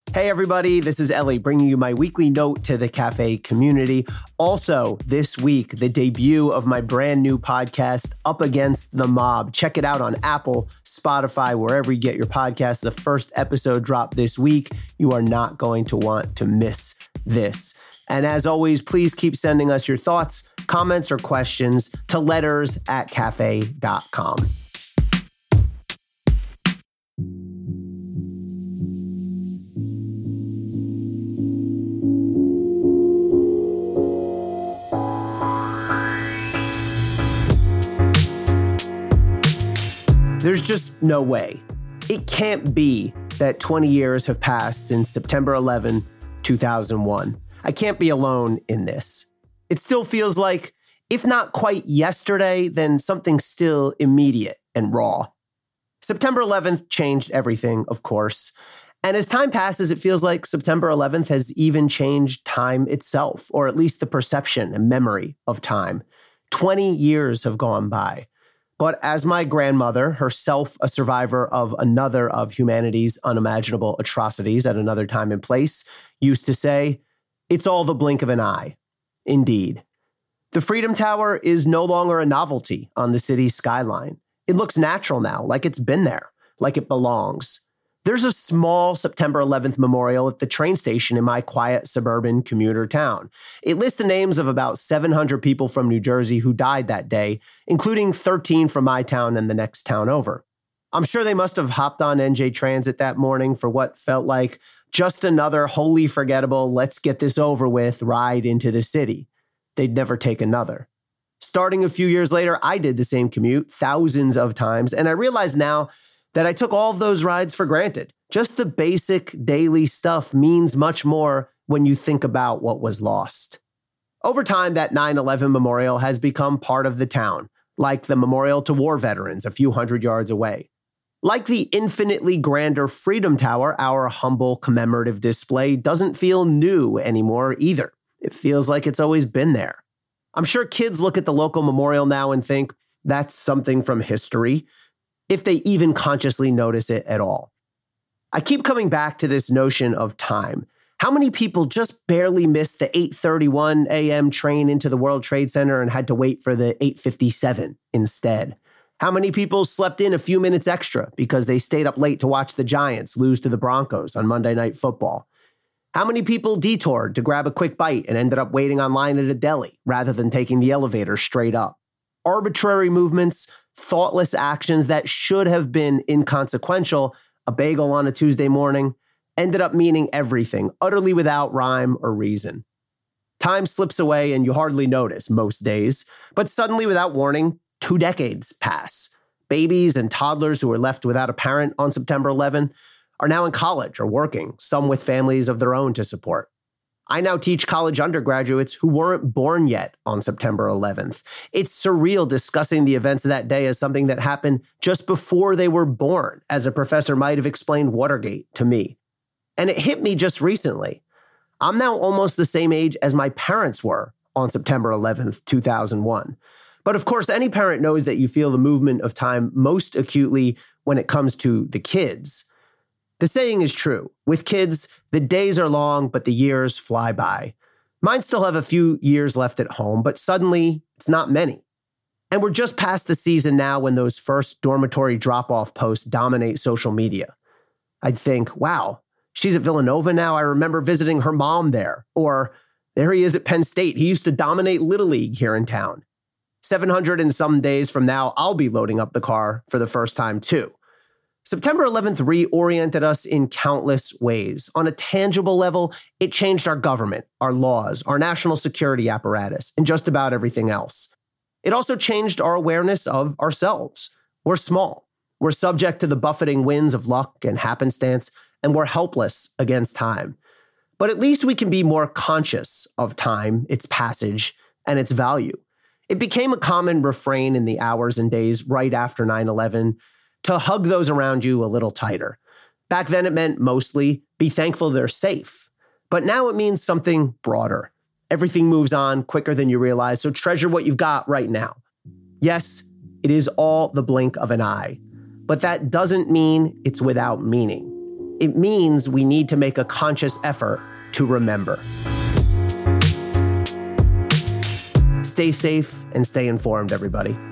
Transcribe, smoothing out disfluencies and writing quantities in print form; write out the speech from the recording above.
Hey everybody, this is Ellie bringing you my weekly note to the Cafe community. Also, this week, the debut of my brand new podcast, Up Against the Mob. Check it out on Apple, Spotify, wherever you get your podcasts. The first episode dropped this week. You are not going to want to miss this. And as always, please keep sending us your thoughts, comments, or questions to letters@cafe.com. There's just no way. It can't be that 20 years have passed since September 11, 2001. I can't be alone in this. It still feels like, if not quite yesterday, then something still immediate and raw. September 11th changed everything, of course. And as time passes, it feels like September 11th has even changed time itself, or at least the perception and memory of time. 20 years have gone by. But as my grandmother, herself a survivor of another of humanity's unimaginable atrocities at another time and place, used to say, it's all the blink of an eye. Indeed. The Freedom Tower is no longer a novelty on the city's skyline. It looks natural now, like it's been there, like it belongs. There's a small September 11th memorial at the train station in my quiet suburban commuter town. It lists the names of about 700 people from New Jersey who died that day, including 13 from my town and the next town over. I'm sure they must have hopped on NJ Transit that morning for what felt like just another wholly forgettable, let's get this over with ride into the city. They'd never take another. Starting a few years later, I did the same commute thousands of times, and I realize now that I took all of those rides for granted. Just the basic daily stuff means much more when you think about what was lost. Over time, that 9/11 memorial has become part of the town, like the memorial to war veterans a few hundred yards away. Like the infinitely grander Freedom Tower, our humble commemorative display doesn't feel new anymore either. It feels like it's always been there. I'm sure kids look at the local memorial now and think, that's something from history, if they even consciously notice it at all. I keep coming back to this notion of time. How many people just barely missed the 8:31 a.m. train into the World Trade Center and had to wait for the 8:57 instead? How many people slept in a few minutes extra because they stayed up late to watch the Giants lose to the Broncos on Monday Night Football? How many people detoured to grab a quick bite and ended up waiting online at a deli rather than taking the elevator straight up? Arbitrary movements, thoughtless actions that should have been inconsequential, a bagel on a Tuesday morning, ended up meaning everything, utterly without rhyme or reason. Time slips away and you hardly notice most days, but suddenly without warning, 2 decades pass. Babies and toddlers who were left without a parent on September 11 are now in college or working, some with families of their own to support. I now teach college undergraduates who weren't born yet on September 11th. It's surreal discussing the events of that day as something that happened just before they were born, as a professor might have explained Watergate to me. And it hit me just recently. I'm now almost the same age as my parents were on September 11th, 2001. But of course, any parent knows that you feel the movement of time most acutely when it comes to the kids. The saying is true. With kids, the days are long, but the years fly by. Mine still have a few years left at home, but suddenly it's not many. And we're just past the season now when those first dormitory drop-off posts dominate social media. I'd think, wow, she's at Villanova now. I remember visiting her mom there. Or there he is at Penn State. He used to dominate Little League here in town. 700 and some days from now, I'll be loading up the car for the first time too. September 11th reoriented us in countless ways. On a tangible level, it changed our government, our laws, our national security apparatus, and just about everything else. It also changed our awareness of ourselves. We're small. We're subject to the buffeting winds of luck and happenstance, and we're helpless against time. But at least we can be more conscious of time, its passage, and its value. It became a common refrain in the hours and days right after 9/11 to hug those around you a little tighter. Back then it meant mostly be thankful they're safe. But now it means something broader. Everything moves on quicker than you realize, so treasure what you've got right now. Yes, it is all the blink of an eye, but that doesn't mean it's without meaning. it means we need to make a conscious effort to remember. Stay safe and stay informed, everybody.